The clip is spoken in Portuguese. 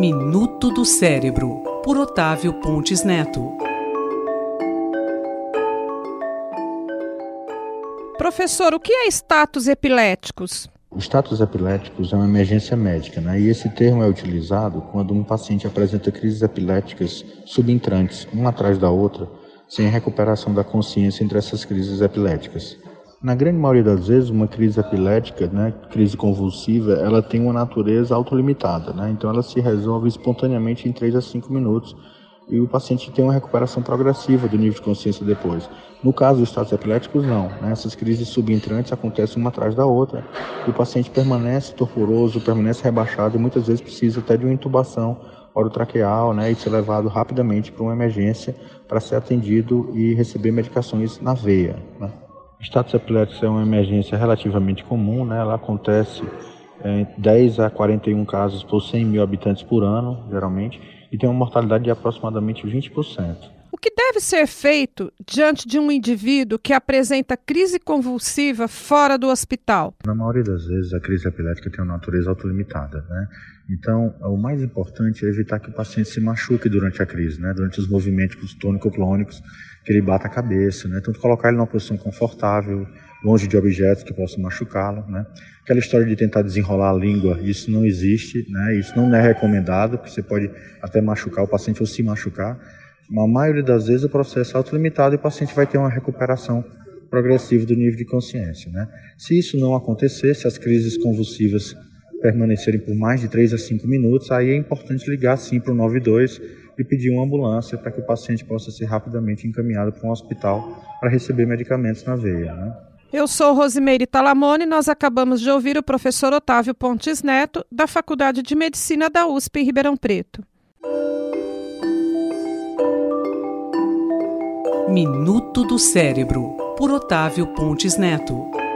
Minuto do Cérebro, por Otávio Pontes Neto. Professor, o que é status epiléticos? Status epiléticos é uma emergência médica, E esse termo é utilizado quando um paciente apresenta crises epiléticas subentrantes, uma atrás da outra, sem recuperação da consciência entre essas crises epiléticas. Na grande maioria das vezes, uma crise epilética, crise convulsiva, ela tem uma natureza autolimitada, Então ela se resolve espontaneamente em 3 a 5 minutos e o paciente tem uma recuperação progressiva do nível de consciência depois. No caso dos estados epiléticos, não. Essas crises subentrantes acontecem uma atrás da outra e o paciente permanece torporoso, permanece rebaixado e muitas vezes precisa até de uma intubação orotraqueal, e ser levado rapidamente para uma emergência para ser atendido e receber medicações na veia, Status epiléticos é uma emergência relativamente comum, Ela acontece em 10 a 41 casos por 100 mil habitantes por ano, geralmente, e tem uma mortalidade de aproximadamente 20%. O que deve ser feito diante de um indivíduo que apresenta crise convulsiva fora do hospital? Na maioria das vezes, a crise epilética tem uma natureza autolimitada, Então, o mais importante é evitar que o paciente se machuque durante a crise, durante os movimentos tônico-clônicos, que ele bata a cabeça, Então, colocar ele numa posição confortável, longe de objetos que possam machucá-lo, Aquela história de tentar desenrolar a língua, isso não existe, Isso não é recomendado, porque você pode até machucar o paciente ou se machucar. Na maioria das vezes o processo é autolimitado e o paciente vai ter uma recuperação progressiva do nível de consciência, Se isso não acontecer, se as crises convulsivas permanecerem por mais de 3 a 5 minutos, aí é importante ligar sim para o 92 e pedir uma ambulância para que o paciente possa ser rapidamente encaminhado para um hospital para receber medicamentos na veia, Eu sou Rosimeire Talamone e nós acabamos de ouvir o professor Otávio Pontes Neto, da Faculdade de Medicina da USP em Ribeirão Preto. Minuto do Cérebro, por Otávio Pontes Neto.